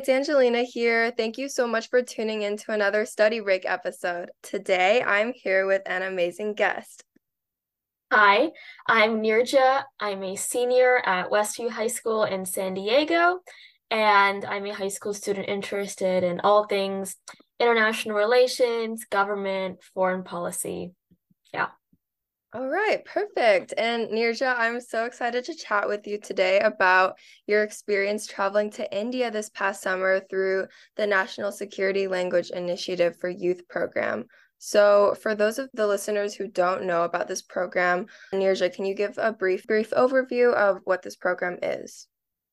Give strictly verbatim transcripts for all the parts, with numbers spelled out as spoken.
it's Angelina here. Thank you so much for tuning in to another Study Break episode. Today, I'm here with an amazing guest. Hi, I'm Nirja. I'm a senior at Westview High School in San Diego, and I'm a high school student interested in all things international relations, government, foreign policy. Yeah. All right, perfect. And Nirja, I'm so excited to chat with you today about your experience traveling to India this past summer through the National Security Language Initiative for Youth program. So, for those of the listeners who don't know about this program, Nirja, can you give a brief brief overview of what this program is?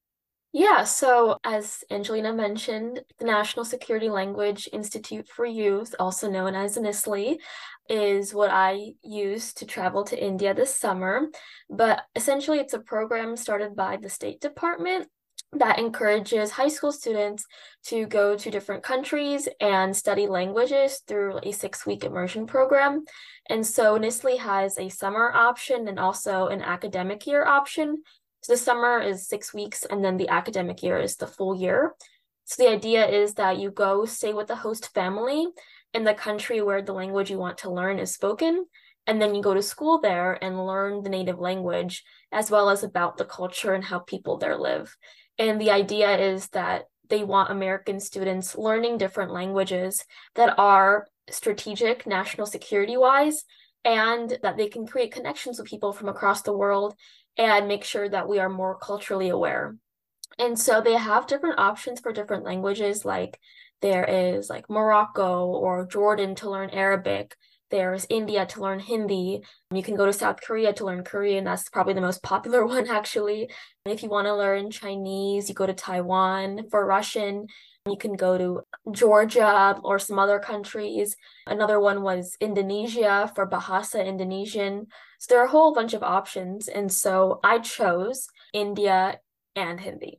Yeah, so as Angelina mentioned, the National Security Language Institute for Youth, also known as NISLE, is what I used to travel to India this summer. But essentially, it's a program started by the State Department that encourages high school students to go to different countries and study languages through a six-week immersion program. And so NISLE has a summer option and also an academic year option. So the summer is six weeks, and then the academic year is the full year. So the idea is that you go stay with the host family in the country where the language you want to learn is spoken, and then you go to school there and learn the native language, as well as about the culture and how people there live. And the idea is that they want American students learning different languages that are strategic national security wise, and that they can create connections with people from across the world and make sure that we are more culturally aware. And so they have different options for different languages, like there is like Morocco or Jordan to learn Arabic. There's India to learn Hindi. You can go to South Korea to learn Korean. That's probably the most popular one, actually. And if you want to learn Chinese, you go to Taiwan. For Russian, you can go to Georgia or some other countries. Another one was Indonesia for Bahasa Indonesian. So there are a whole bunch of options. And so I chose India and Hindi.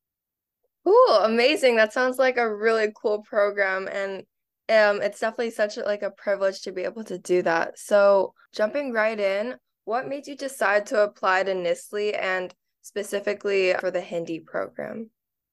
Cool, amazing. That sounds like a really cool program, and um it's definitely such a, like a privilege to be able to do that. So, jumping right in, what made you decide to apply to NISLE and specifically for the Hindi program?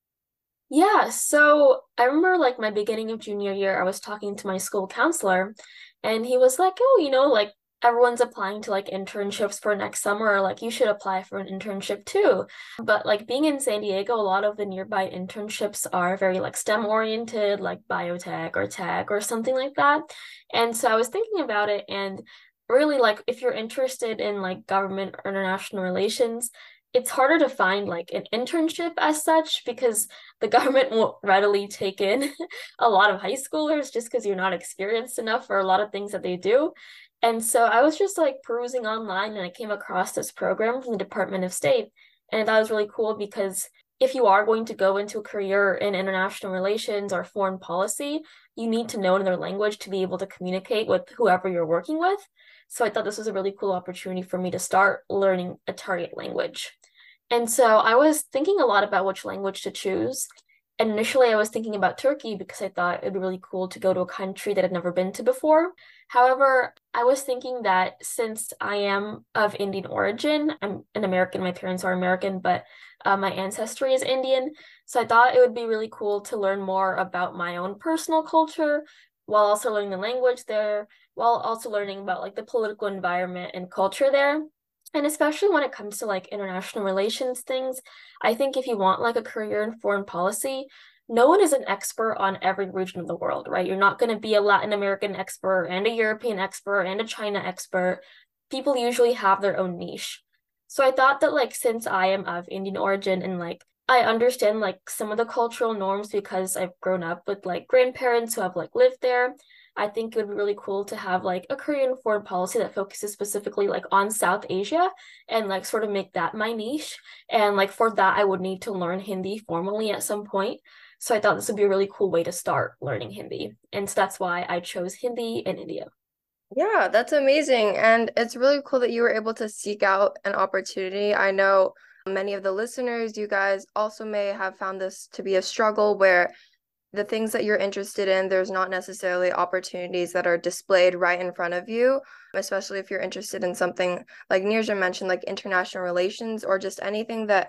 Yeah, so I remember like my beginning of junior year, I was talking to my school counselor, and he was like, "Oh, you know, like everyone's applying to like internships for next summer, like you should apply for an internship too." But like being in San Diego, a lot of the nearby internships are very like STEM oriented, like biotech or tech or something like that. And so I was thinking about it, and really like if you're interested in like government or international relations, it's harder to find like an internship as such because the government won't readily take in a lot of high schoolers just because you're not experienced enough for a lot of things that they do. And so I was just like perusing online and I came across this program from the Department of State. And that was really cool because if you are going to go into a career in international relations or foreign policy, you need to know another language to be able to communicate with whoever you're working with. So I thought this was a really cool opportunity for me to start learning a target language. And so I was thinking a lot about which language to choose. And initially, I was thinking about Turkey because I thought it'd be really cool to go to a country that I'd never been to before. However, I was thinking that since I am of Indian origin, I'm an American, my parents are American, but uh, my ancestry is Indian. So I thought it would be really cool to learn more about my own personal culture while also learning the language there, while also learning about like the political environment and culture there. And especially when it comes to like international relations things, I think if you want like a career in foreign policy, no one is an expert on every region of the world, right? You're not going to be a Latin American expert and a European expert and a China expert. People usually have their own niche. So I thought that like since I am of Indian origin and like I understand like some of the cultural norms because I've grown up with like grandparents who have like lived there. I think it would be really cool to have like a Korean foreign policy that focuses specifically like on South Asia and like sort of make that my niche. And like for that, I would need to learn Hindi formally at some point. So I thought this would be a really cool way to start learning Hindi. And so that's why I chose Hindi in India. Yeah, that's amazing. And it's really cool that you were able to seek out an opportunity. I know many of the listeners, you guys also may have found this to be a struggle where the things that you're interested in, there's not necessarily opportunities that are displayed right in front of you, especially if you're interested in something like Nirja mentioned, like international relations or just anything that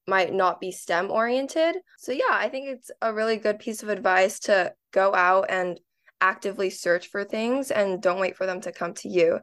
might not be STEM oriented. So yeah, I think it's a really good piece of advice to go out and actively search for things and don't wait for them to come to you.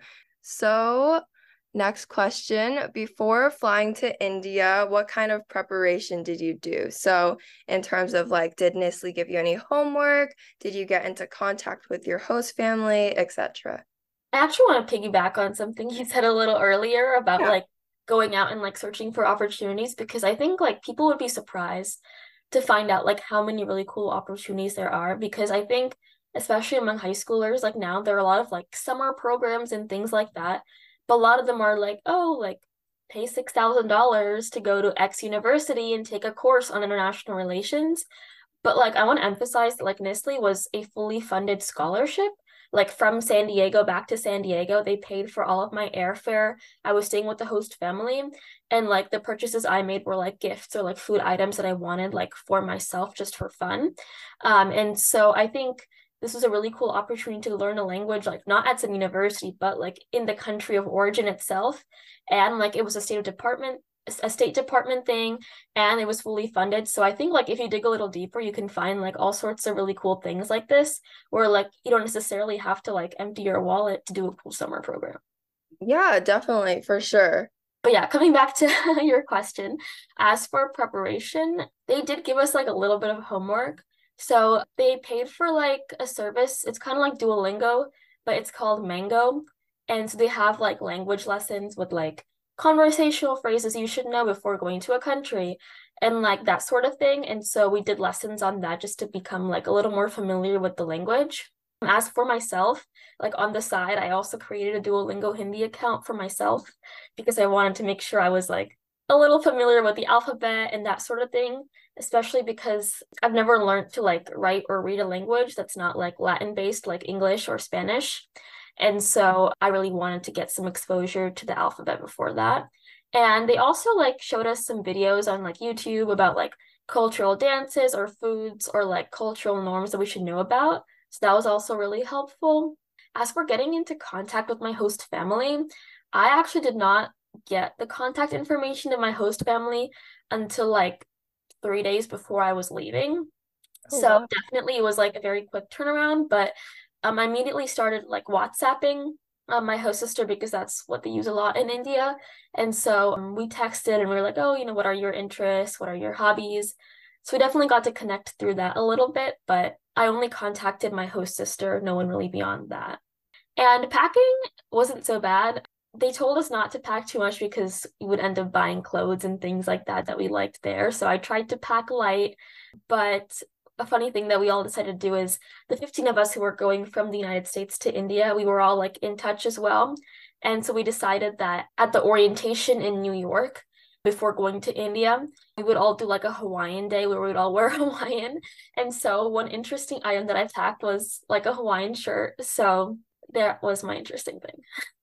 So next question, before flying to India, what kind of preparation did you do? So in terms of like, did Nestle give you any homework? Did you get into contact with your host family, et cetera? I actually want to piggyback on something you said a little earlier about Yeah. like going out and like searching for opportunities because I think like people would be surprised to find out like how many really cool opportunities there are because I think especially among high schoolers like now there are a lot of like summer programs and things like that, but a lot of them are like, oh, like pay six thousand dollars to go to X university and take a course on international relations. But like I want to emphasize that like Nestle was a fully funded scholarship. Like from San Diego back to San Diego, they paid for all of my airfare. I was staying with the host family, and like the purchases I made were like gifts or like food items that I wanted like for myself just for fun. Um, and so I think this was a really cool opportunity to learn a language, like not at some university, but like in the country of origin itself. And like it was a state department a State Department thing and it was fully funded. So I think like if you dig a little deeper, you can find like all sorts of really cool things like this where like you don't necessarily have to like empty your wallet to do a cool summer program. Yeah, definitely, for sure. But yeah, coming back to your question, as for preparation, they did give us like a little bit of homework. So they paid for like a service. It's kind of like Duolingo, but it's called Mango. And so they have like language lessons with like conversational phrases you should know before going to a country and like that sort of thing. And so we did lessons on that just to become like a little more familiar with the language. As for myself, like on the side, I also created a Duolingo Hindi account for myself because I wanted to make sure I was like a little familiar with the alphabet and that sort of thing, especially because I've never learned to like write or read a language that's not like Latin based, like English or Spanish. And so I really wanted to get some exposure to the alphabet before that. And they also like showed us some videos on like YouTube about like cultural dances or foods or like cultural norms that we should know about. So that was also really helpful. As for getting into contact with my host family, I actually did not get the contact information of my host family until like three days before I was leaving. Oh, So wow. definitely it was like a very quick turnaround, but um, I immediately started like WhatsApping um, my host sister because that's what they use a lot in India. And so um, we texted and we were like, oh, you know, what are your interests? What are your hobbies? So we definitely got to connect through that a little bit, but I only contacted my host sister, no one really beyond that. And packing wasn't so bad. They told us not to pack too much because we would end up buying clothes and things like that that we liked there. So I tried to pack light, but a funny thing that we all decided to do is the fifteen of us who were going from the United States to India, we were all like in touch as well. And so we decided that at the orientation in New York, before going to India, we would all do like a Hawaiian day where we would all wear Hawaiian. And so one interesting item that I packed was like a Hawaiian shirt. So that was my interesting thing.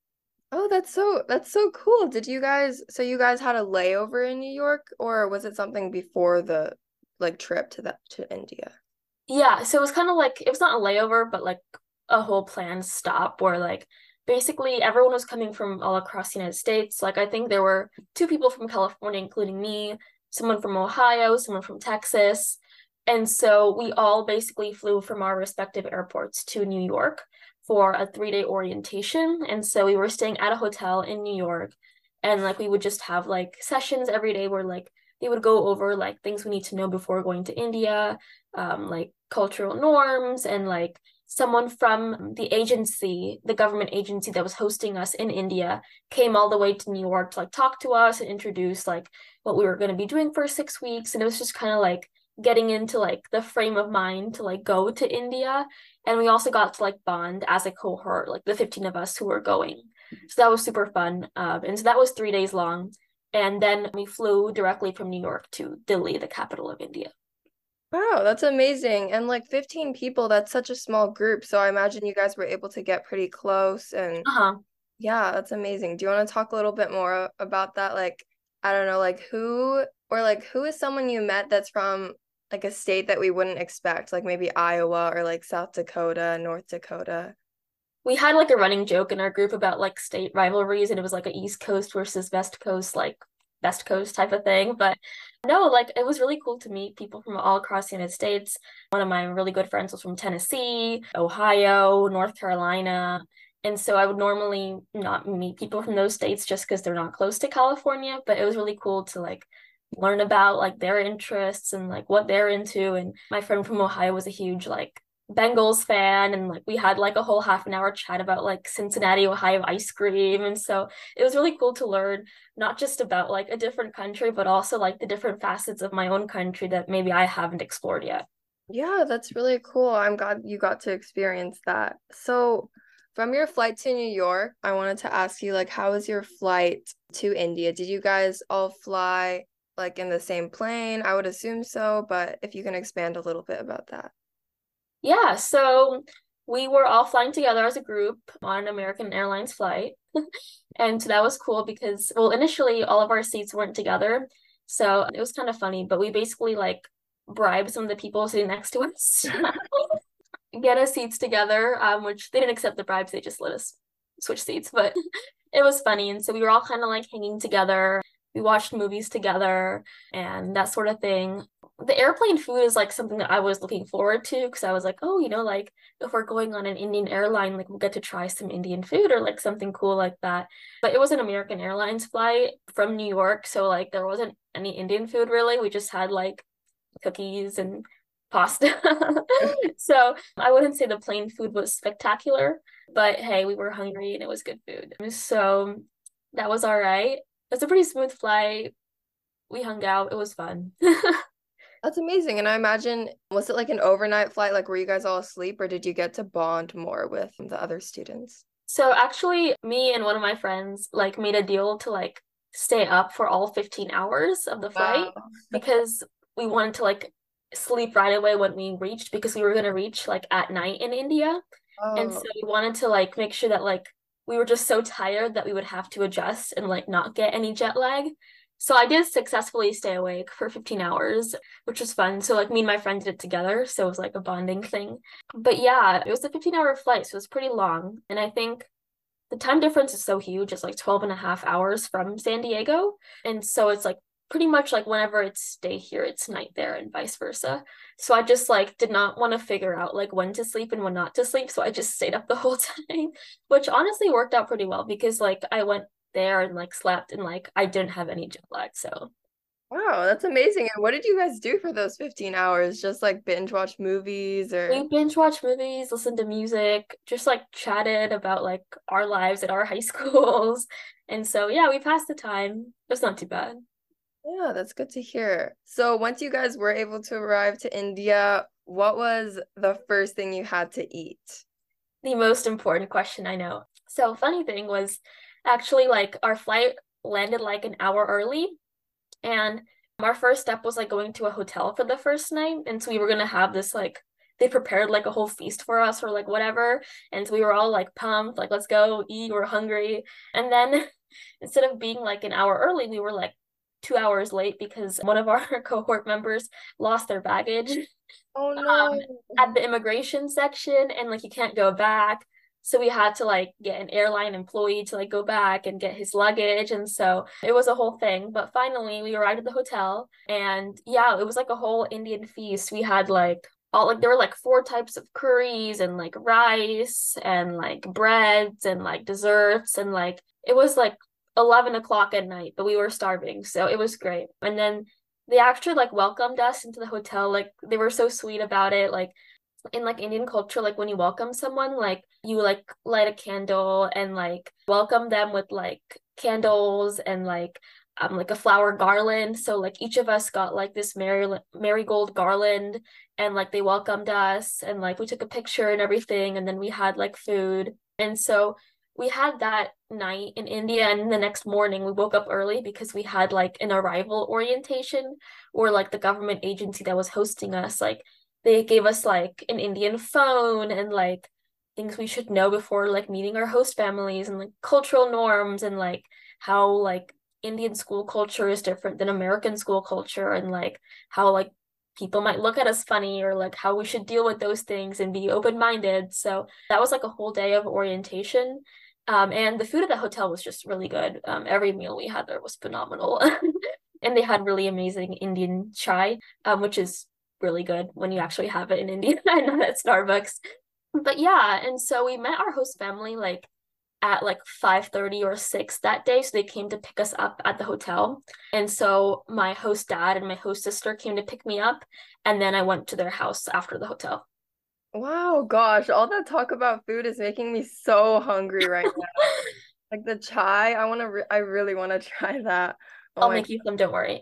Oh, that's so that's so cool. Did you guys, so you guys had a layover in New York, or was it something before the like trip to that to India? Yeah, so it was kind of like it was not a layover, but like a whole planned stop where like basically everyone was coming from all across the United States. Like I think there were two people from California, including me, someone from Ohio, someone from Texas. And so we all basically flew from our respective airports to New York for a three-day orientation. And so we were staying at a hotel in New York and like we would just have like sessions every day where like they would go over like things we need to know before going to India, um, like cultural norms and like someone from the agency, the government agency that was hosting us in India, came all the way to New York to like talk to us and introduce like what we were going to be doing for six weeks. And it was just kind of like getting into like the frame of mind to like go to India. And we also got to like bond as a cohort, like the fifteen of us who were going. So that was super fun. Um, and so that was three days long. And then we flew directly from New York to Delhi, the capital of India. Wow, that's amazing. And like fifteen people, that's such a small group. So I imagine you guys were able to get pretty close and Uh-huh. yeah, that's amazing. Do you want to talk a little bit more about that? Like, I don't know, like who or like who is someone you met that's from like a state that we wouldn't expect, like maybe Iowa or like South Dakota, North Dakota? We had like a running joke in our group about like state rivalries, and it was like a East Coast versus West Coast like Best Coast type of thing. But no, like it was really cool to meet people from all across the United States. One of my really good friends was from Tennessee, Ohio, North Carolina. And so I would normally not meet people from those states just because they're not close to California, but it was really cool to like learn about like their interests and like what they're into. And my friend from Ohio was a huge like Bengals fan, and like we had like a whole half an hour chat about like Cincinnati, Ohio ice cream. And so it was really cool to learn not just about like a different country, but also like the different facets of my own country that maybe I haven't explored yet. Yeah, that's really cool. I'm glad you got to experience that. So, from your flight to New York, I wanted to ask you, like, how was your flight to India? Did you guys all fly like in the same plane? I would assume so, but if you can expand a little bit about that. Yeah, so we were all flying together as a group on an American Airlines flight. And so that was cool because, well, initially all of our seats weren't together. So it was kind of funny, but we basically like bribed some of the people sitting next to us get us seats together, um, which they didn't accept the bribes, they just let us switch seats, but it was funny. And so we were all kind of like hanging together. We watched movies together and that sort of thing. The airplane food is like something that I was looking forward to because I was like, oh, you know, like if we're going on an Indian airline, like we'll get to try some Indian food or like something cool like that. But it was an American Airlines flight from New York, so like there wasn't any Indian food really. We just had like cookies and pasta. So I wouldn't say the plain food was spectacular, but hey, we were hungry and it was good food. So that was all right. It was a pretty smooth flight. We hung out. It was fun. That's amazing. And I imagine, was it like an overnight flight? Like, were you guys all asleep, or did you get to bond more with the other students? So actually, me and one of my friends like made a deal to like stay up for all fifteen hours of the flight Wow. because we wanted to like sleep right away when we reached because we were going to reach like at night in India. And so Oh, we wanted to like make sure that like we were just so tired that we would have to adjust and like not get any jet lag. So I did successfully stay awake for fifteen hours, which was fun. So like me and my friend did it together, so it was like a bonding thing. But yeah, it was a fifteen hour flight, so it was pretty long. And I think the time difference is so huge. It's like twelve and a half hours from San Diego. And so it's like pretty much like whenever it's day here, it's night there and vice versa. So I just like did not want to figure out like when to sleep and when not to sleep. So I just stayed up the whole time, which honestly worked out pretty well because like I went there and like slept and like I didn't have any jet lag. So wow, that's amazing. And what did you guys do for those fifteen hours? Just like binge watch movies or? we binge watched movies, listened to music, just like chatted about like our lives at our high schools. And so yeah, we passed the time. It was not too bad. Yeah, that's good to hear. So once you guys were able to arrive to India, what was the first thing you had to eat? The most important question I know. So funny thing was actually like our flight landed like an hour early, and our first step was like going to a hotel for the first night. And so we were gonna have this like they prepared like a whole feast for us or like whatever. And so we were all like pumped, like let's go eat, we're hungry. And then instead of being like an hour early, we were like two hours late because one of our cohort members lost their baggage Oh um no. at the immigration section, and like you can't go back. So we had to like get an airline employee to like go back and get his luggage. And so it was a whole thing. But finally we arrived at the hotel, and yeah, it was like a whole Indian feast. We had like all like there were like four types of curries and like rice and like breads and like desserts, and like it was like eleven o'clock at night, but we were starving. So it was great. And then they actually like welcomed us into the hotel. Like they were so sweet about it. Like in like Indian culture, like when you welcome someone, like you like light a candle and like welcome them with like candles and like um like a flower garland. So like each of us got like this Mary marigold garland, and like they welcomed us and like we took a picture and everything, and then we had like food. And so we had that night in India, and the next morning we woke up early because we had like an arrival orientation, or like the government agency that was hosting us, like they gave us like an Indian phone and like things we should know before like meeting our host families, and like cultural norms, and like how like Indian school culture is different than American school culture, and like how like people might look at us funny, or like how we should deal with those things and be open-minded. So that was like a whole day of orientation. Um, and the food at the hotel was just really good. Um, every meal we had there was phenomenal. And they had really amazing Indian chai, um, which is really good when you actually have it in India and not at Starbucks. But yeah, and so we met our host family like at like five thirty or six that day. So they came to pick us up at the hotel. And so my host dad and my host sister came to pick me up. And then I went to their house after the hotel. Wow, gosh, all that talk about food is making me so hungry right now. Like the chai, I want to, re I really want to try that. Oh I'll my, make you some, don't worry.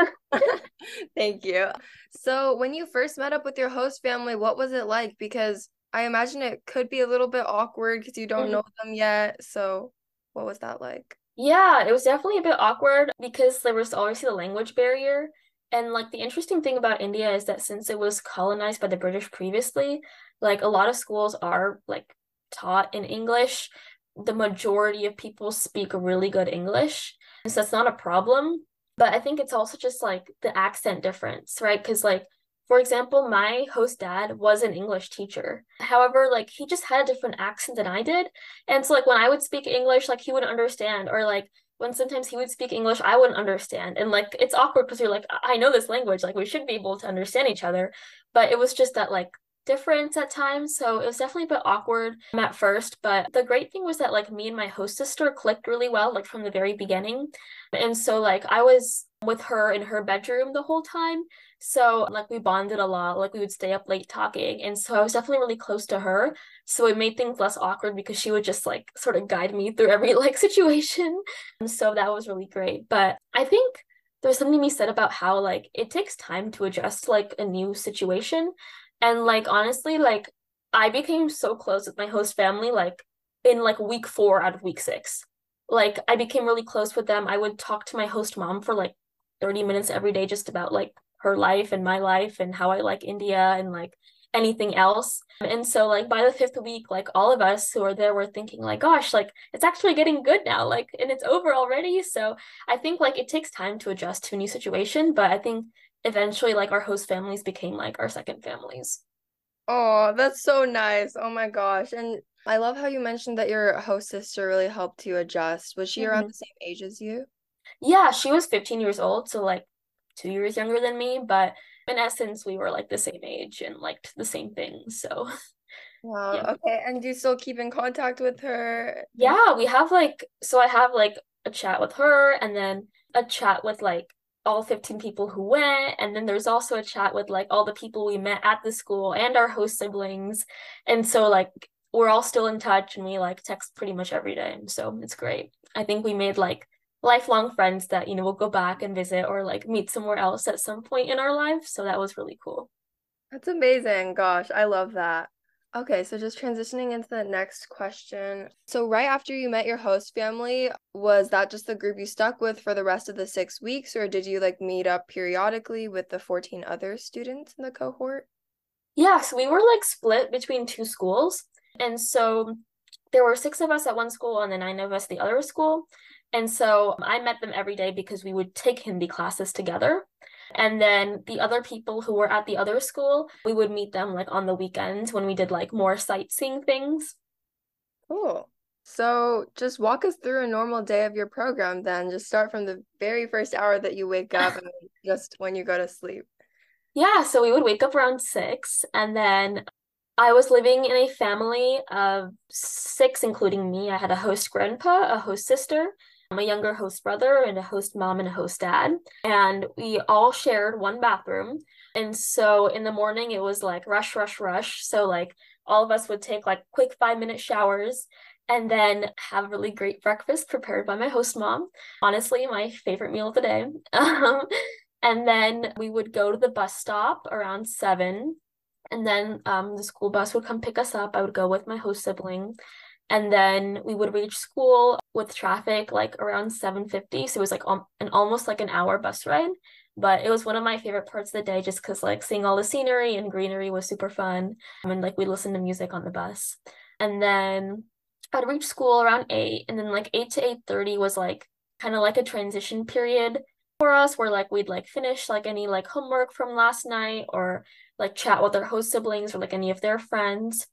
thank you. So when you first met up with your host family, what was it like? Because I imagine it could be a little bit awkward because you don't Mhm. know them yet. So what was that like? Yeah, it was definitely a bit awkward because there was obviously the language barrier. And like the interesting thing about India is that since it was colonized by the British previously, like a lot of schools are like taught in English. The majority of people speak really good English. And so that's not a problem. But I think it's also just like the accent difference, right? Because like for example, my host dad was an English teacher. However, like he just had a different accent than I did. And so like when I would speak English, like he wouldn't understand, or like when sometimes he would speak English, I wouldn't understand. And like it's awkward because you're like, I know this language, like we should be able to understand each other. But it was just that like difference at times. So it was definitely a bit awkward at first. But the great thing was that like me and my host sister clicked really well, like from the very beginning. And so like I was with her in her bedroom the whole time. So like we bonded a lot, like we would stay up late talking. And so I was definitely really close to her. So it made things less awkward because she would just like sort of guide me through every like situation. And so that was really great. But I think there's something to be said about how like it takes time to adjust like a new situation. And like honestly, like I became so close with my host family like in like week four out of week six. Like I became really close with them. I would talk to my host mom for like thirty minutes every day just about like her life and my life and how I like India and like anything else. And so like by the fifth week, like all of us who are there were thinking like, gosh, like it's actually getting good now, like and it's over already. So I think like it takes time to adjust to a new situation, but I think eventually like our host families became like our second families. Oh, that's so nice. Oh my gosh. And I love how you mentioned that your host sister really helped you adjust. Was she around Mhm. the same age as you? Yeah, she was fifteen years old, so like two years younger than me, but in essence, we were like the same age and liked the same things. So Wow. yeah. Okay. And do you still keep in contact with her? And Yeah, we have like, so I have like a chat with her and then a chat with like all fifteen people who went. And then there's also a chat with like all the people we met at the school and our host siblings. And so like we're all still in touch and we like text pretty much every day. So it's great. I think we made like lifelong friends that, you know, we'll go back and visit or like meet somewhere else at some point in our life. So that was really cool. that's amazing. Gosh, I love that. Okay, so just transitioning into the next question. So right after you met your host family, was that just the group you stuck with for the rest of the six weeks, or did you like meet up periodically with the fourteen other students in the cohort? Yeah, so we were like split between two schools. And so there were six of us at one school and then nine of us at the other school. And so I met them every day because we would take Hindi classes together. And then the other people who were at the other school, we would meet them like on the weekends when we did like more sightseeing things. Cool. So just walk us through a normal day of your program then. Just start from the very first hour that you wake up and just when you go to sleep. Yeah, so we would wake up around six and then I was living in a family of six, including me. I had a host grandpa, a host sister, a younger host brother, and a host mom and a host dad. And we all shared one bathroom. And so in the morning, it was like rush, rush, rush. So, like, all of us would take like quick five minute showers and then have really great breakfast prepared by my host mom. Honestly, my favorite meal of the day. Um, and then we would go to the bus stop around seven and then um, the school bus would come pick us up. I would go with my host sibling. And then we would reach school with traffic like around seven fifty. So it was like um, an almost like an hour bus ride. But it was one of my favorite parts of the day just because like seeing all the scenery and greenery was super fun. And like we listened to music on the bus. And then I'd reach school around eight. And then like eight to eight thirty was like kind of like a transition period for us where like we'd like finish like any like homework from last night or like chat with their host siblings or like any of their friends.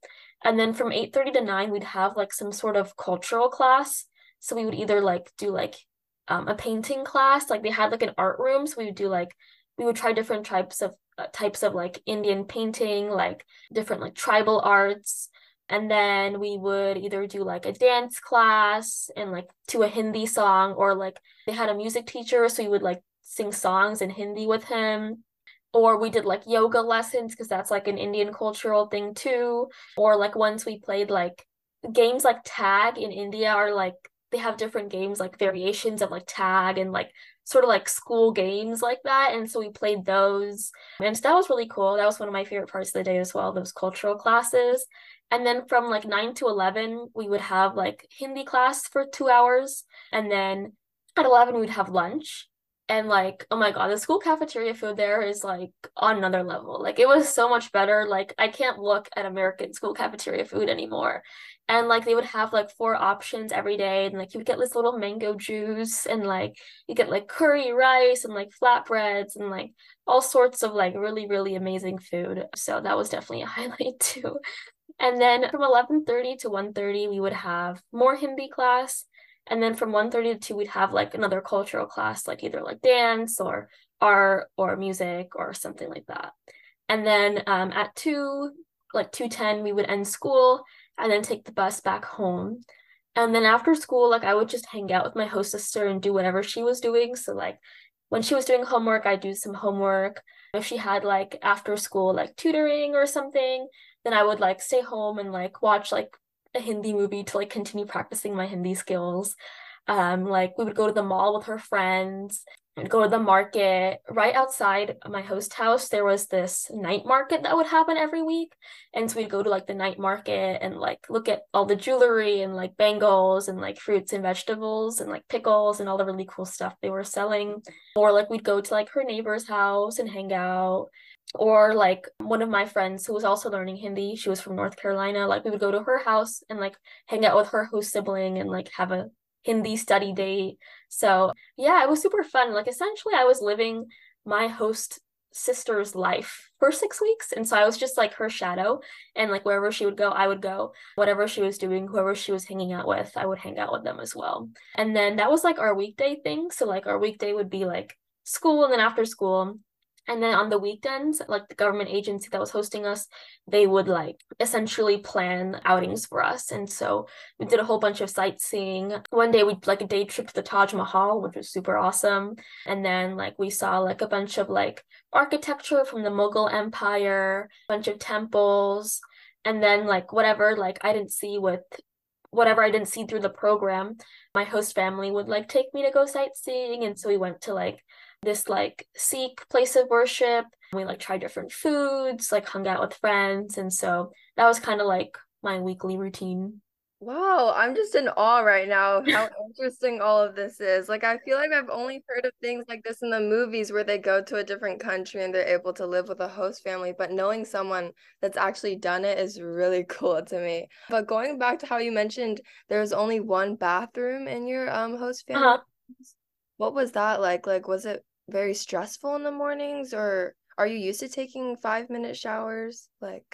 And then from eight thirty to nine, we'd have like some sort of cultural class. So we would either like do like um, a painting class, like they had like an art room. So we would do like, we would try different types of uh, types of like Indian painting, like different like tribal arts. And then we would either do like a dance class and like to a Hindi song, or like they had a music teacher, so we would like sing songs in Hindi with him. Or we did like yoga lessons because that's like an Indian cultural thing too. Or like once we played like games like tag in India are like they have different games like variations of like tag and like sort of like school games like that. And so we played those. And so that was really cool. That was one of my favorite parts of the day as well, those cultural classes. And then from like nine to eleven, we would have like Hindi class for two hours. And then at eleven, we'd have lunch. And like, oh my God, the school cafeteria food there is like on another level. Like it was so much better. Like I can't look at American school cafeteria food anymore. And like they would have like four options every day. And like you would get this little mango juice and like you get like curry rice and like flatbreads and like all sorts of like really, really amazing food. So that was definitely a highlight too. And then from eleven thirty to one thirty, we would have more Hindi class. And then from one thirty to two, we'd have like another cultural class, like either like dance or art or music or something like that. And then um, at two, like two ten, we would end school and then take the bus back home. And then after school, like I would just hang out with my host sister and do whatever she was doing. So like when she was doing homework, I'd do some homework. If she had like after school, like tutoring or something, then I would like stay home and like watch like a Hindi movie to like continue practicing my Hindi skills. Um, like we would go to the mall with her friends and go to the market. Right outside my host house, there was this night market that would happen every week. And so we'd go to like the night market and like look at all the jewelry and like bangles and like fruits and vegetables and like pickles and all the really cool stuff they were selling. Or like we'd go to like her neighbor's house and hang out. Or like one of my friends who was also learning Hindi, she was from North Carolina, like we would go to her house and like hang out with her host sibling and like have a Hindi study date. So yeah, it was super fun. Like essentially I was living my host sister's life for six weeks. And so I was just like her shadow, and like wherever she would go, I would go. Whatever she was doing, whoever she was hanging out with, I would hang out with them as well. And then that was like our weekday thing. So like our weekday would be like school, and then after school. And then on the weekends, like the government agency that was hosting us, they would like essentially plan outings for us. And so we did a whole bunch of sightseeing. One day we like a day trip to the Taj Mahal, which was super awesome. And then like we saw like a bunch of like architecture from the Mughal Empire, a bunch of temples. And then like whatever like I didn't see with whatever I didn't see through the program, my host family would like take me to go sightseeing. And so we went to like this like Sikh place of worship. We like tried different foods, like hung out with friends. And so that was kind of like my weekly routine. Wow, I'm just in awe right now how interesting all of this is. Like, I feel like I've only heard of things like this in the movies where they go to a different country and they're able to live with a host family, but knowing someone that's actually done it is really cool to me. But going back to how you mentioned there's only one bathroom in your um host family, Uh-huh. what was that like? Like, was it very stressful in the mornings, or are you used to taking five minute showers? Like,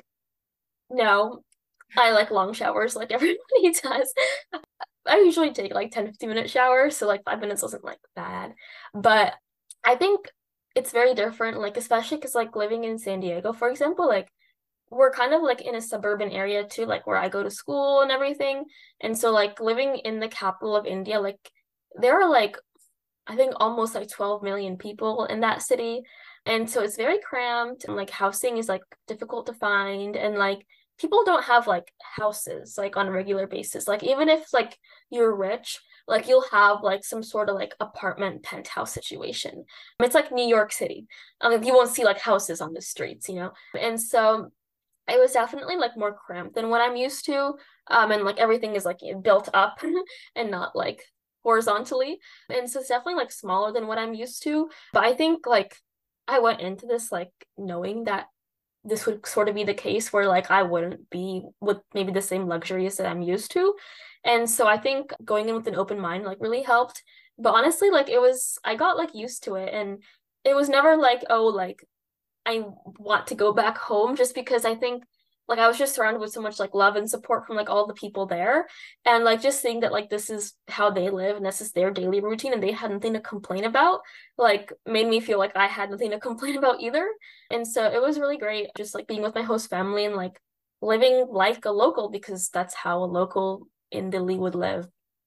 No, I like long showers like everybody does. I usually take like ten, fifteen minute showers, so like five minutes wasn't like bad. But I think it's very different, like especially because like living in San Diego, for example, like we're kind of like in a suburban area too, like where I go to school and everything. And so like living in the capital of India, like there are like I think almost like twelve million people in that city. And so it's very cramped, and like housing is like difficult to find, and like people don't have like houses like on a regular basis. Like even if like you're rich, like you'll have like some sort of like apartment penthouse situation. It's like New York City. Um, you won't see like houses on the streets, you know? And so it was definitely like more cramped than what I'm used to. Um, and like everything is like built up and not like horizontally. And so it's definitely like smaller than what I'm used to. But I think like I went into this like knowing that this would sort of be the case where like I wouldn't be with maybe the same luxuries that I'm used to. And so I think going in with an open mind like really helped. But honestly, like it was, I got like used to it, and it was never like, oh, like I want to go back home, just because I think like I was just surrounded with so much like love and support from like all the people there. And like just seeing that like this is how they live and this is their daily routine and they had nothing to complain about, like made me feel like I had nothing to complain about either. And so it was really great just like being with my host family and like living like a local because that's how a local in Delhi would live.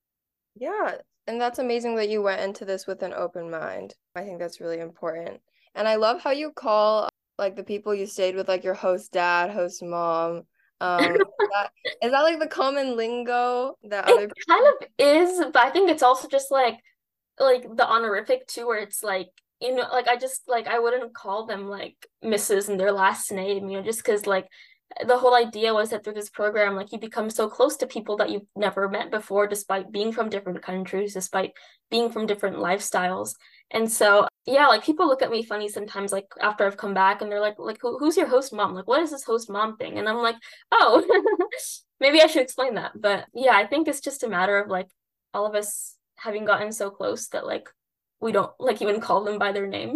Yeah, and that's amazing that you went into this with an open mind. I think that's really important. And I love how you call like the people you stayed with like your host dad, host mom. Um, is that, is that like the common lingo that It other kind people? of is, but I think it's also just like like the honorific too, where it's like, you know, like I just like I wouldn't call them like Missus and their last name, you know, just because like the whole idea was that through this program, like you become so close to people that you've never met before, despite being from different countries, despite being from different lifestyles. And so, yeah, like people look at me funny sometimes, like after I've come back, and they're like, like Who, who's your host mom? Like, what is this host mom thing? And I'm like, oh, maybe I should explain that. But yeah, I think it's just a matter of like all of us having gotten so close that like we don't like even call them by their name.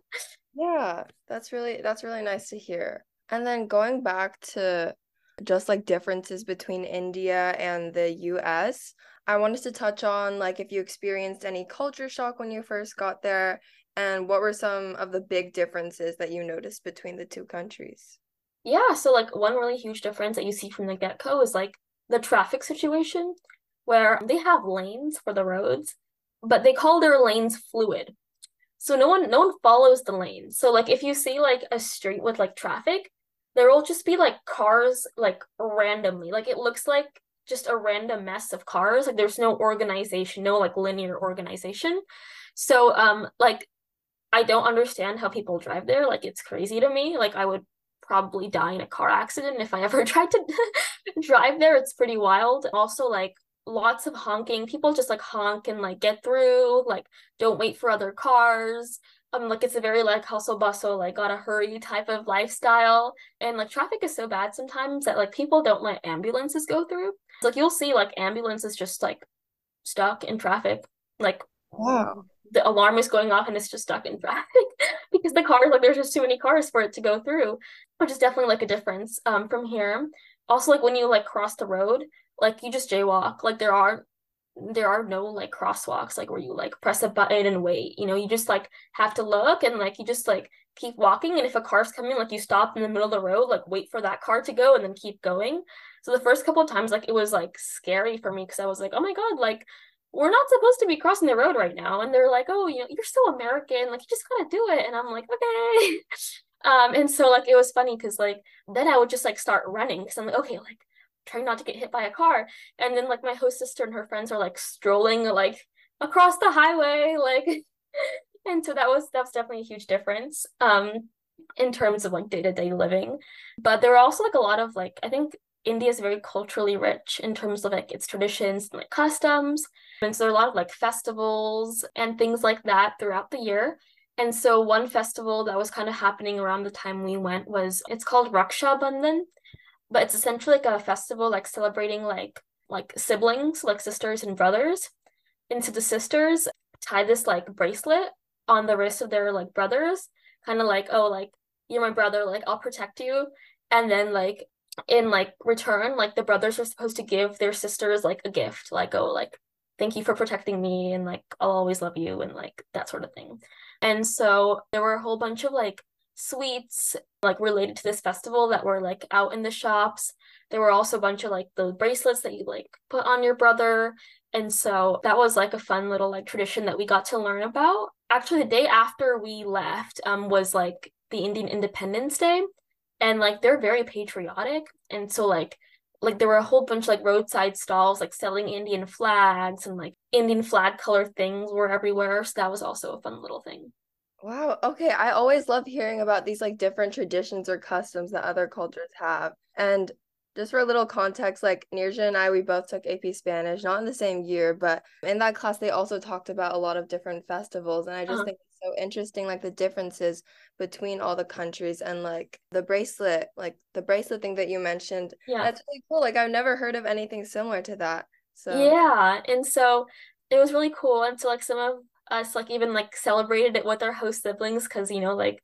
Yeah, that's really that's really nice to hear. And then going back to just like differences between India and the U S, I wanted to touch on like if you experienced any culture shock when you first got there, and what were some of the big differences that you noticed between the two countries? Yeah, so like one really huge difference that you see from the get-go is like the traffic situation where they have lanes for the roads, but they call their lanes fluid. So no one no one follows the lane. So like if you see like a street with like traffic, there will just be like cars like randomly. Like it looks like just a random mess of cars. Like there's no organization, no like linear organization. So um like I don't understand how people drive there. Like it's crazy to me. Like I would probably die in a car accident if I ever tried to drive there. It's pretty wild. Also, like lots of honking. People just like honk and like get through, like don't wait for other cars. Um, like it's a very like hustle bustle, like gotta hurry type of lifestyle. And like traffic is so bad sometimes that like people don't let ambulances go through. So, like you'll see like ambulances just like stuck in traffic. Like Wow. the alarm is going off and it's just stuck in traffic because the cars like there's just too many cars for it to go through, which is definitely like a difference um from here. Also, like when you like cross the road, like you just jaywalk. Like there are there are no like crosswalks like where you like press a button and wait. You know, you just like have to look and like you just like keep walking. And if a car's coming, like you stop in the middle of the road, like wait for that car to go and then keep going. So the first couple of times, like it was like scary for me because I was like, oh my God, like we're not supposed to be crossing the road right now. And they're like, oh, you know, you're still American. Like, you just gotta do it. And I'm like, okay. Um, and so like it was funny because like then I would just like start running because I'm like, okay, like trying not to get hit by a car. And then like my host sister and her friends are like strolling like across the highway, like and so that was that's definitely a huge difference um in terms of like day-to-day living. But there were also like a lot of like I think India is very culturally rich in terms of like its traditions and like customs. And so there are a lot of like festivals and things like that throughout the year. And so one festival that was kind of happening around the time we went was it's called Raksha Bandhan, but it's essentially like a festival like celebrating like like siblings, like sisters and brothers. And so the sisters tie this like bracelet on the wrist of their like brothers, kind of like, oh, like you're my brother, like I'll protect you. And then like in like return, like the brothers are supposed to give their sisters like a gift, like, oh, like thank you for protecting me and like I'll always love you and like that sort of thing. And so there were a whole bunch of like sweets like related to this festival that were like out in the shops. There were also a bunch of like the bracelets that you like put on your brother. And so that was like a fun little like tradition that we got to learn about. Actually, the day after we left um was like the Indian Independence Day. And like they're very patriotic. And so like like there were a whole bunch of like roadside stalls like selling Indian flags and like Indian flag colored things were everywhere. So that was also a fun little thing. Wow. Okay. I always love hearing about these like different traditions or customs that other cultures have. And just for a little context, like Nirja and I, we both took A P Spanish, not in the same year, but in that class, they also talked about a lot of different festivals. And I just Uh-huh. think it's so interesting, like the differences between all the countries and like the bracelet, like the bracelet thing that you mentioned. Yeah. That's really cool. Like I've never heard of anything similar to that. So, Yeah. And so it was really cool. And so like some of us like even like celebrated it with our host siblings because, you know, like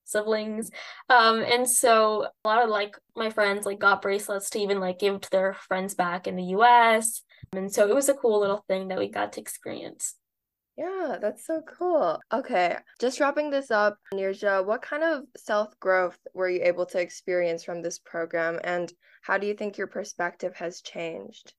siblings. Um, and so a lot of like my friends like got bracelets to even like give to their friends back in the U S. And so it was a cool little thing that we got to experience. Yeah, that's so cool. Okay, just wrapping this up, Nirja, what kind of self-growth were you able to experience from this program, and how do you think your perspective has changed?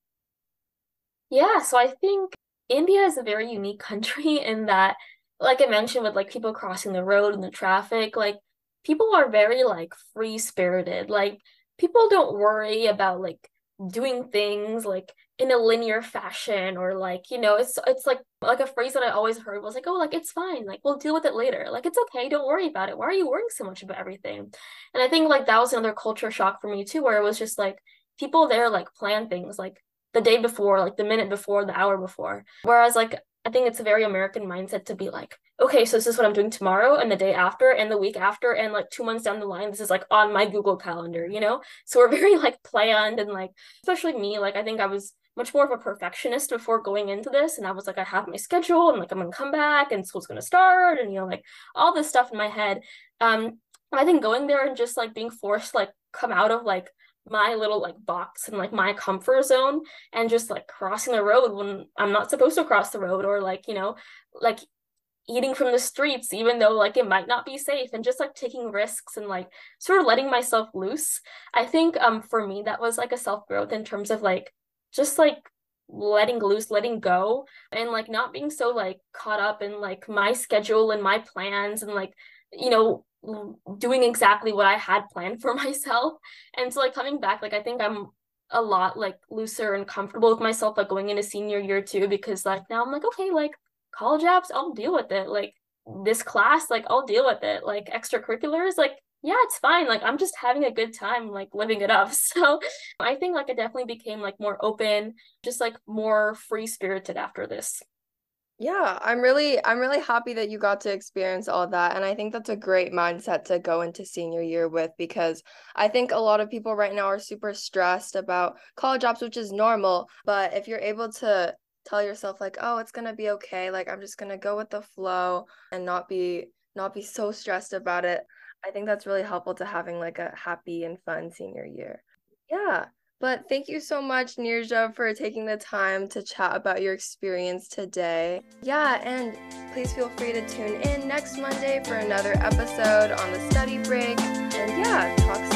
Yeah, so I think India is a very unique country in that, like I mentioned, with like people crossing the road and the traffic, like people are very like free-spirited. Like people don't worry about like doing things like in a linear fashion or like, you know, it's it's like like a phrase that I always heard was like, oh, like it's fine, like we'll deal with it later. Like it's okay, don't worry about it. Why are you worrying so much about everything? And I think like that was another culture shock for me too, where it was just like people there like plan things like the day before, like the minute before, the hour before. Whereas like I think it's a very American mindset to be like, okay, so this is what I'm doing tomorrow and the day after and the week after and like two months down the line, this is like on my Google Calendar, you know? So we're very like planned and like, especially me, like I think I was much more of a perfectionist before going into this. And I was like, I have my schedule and like I'm gonna come back and school's gonna start and you know, like all this stuff in my head. Um, I think going there and just like being forced like come out of like my little like box and like my comfort zone and just like crossing the road when I'm not supposed to cross the road or like, you know, like eating from the streets, even though like it might not be safe and just like taking risks and like sort of letting myself loose. I think um for me that was like a self-growth in terms of like just like letting loose, letting go and like not being so like caught up in like my schedule and my plans and like, you know, doing exactly what I had planned for myself. And so like coming back, like I think I'm a lot like looser and comfortable with myself like going into senior year too, because like now I'm like, okay, like college apps, I'll deal with it. Like this class, like I'll deal with it. Like extracurriculars, like yeah, it's fine. Like I'm just having a good time, like living it up. So I think like I definitely became like more open, just like more free spirited after this. Yeah, I'm really I'm really happy that you got to experience all that. And I think that's a great mindset to go into senior year with, because I think a lot of people right now are super stressed about college apps, which is normal. But if you're able to tell yourself like, oh, it's gonna be okay, like I'm just gonna go with the flow and not be not be so stressed about it, I think that's really helpful to having like a happy and fun senior year. Yeah. But thank you so much, Nirja, for taking the time to chat about your experience today. Yeah, and please feel free to tune in next Monday for another episode on the study break. And yeah, talk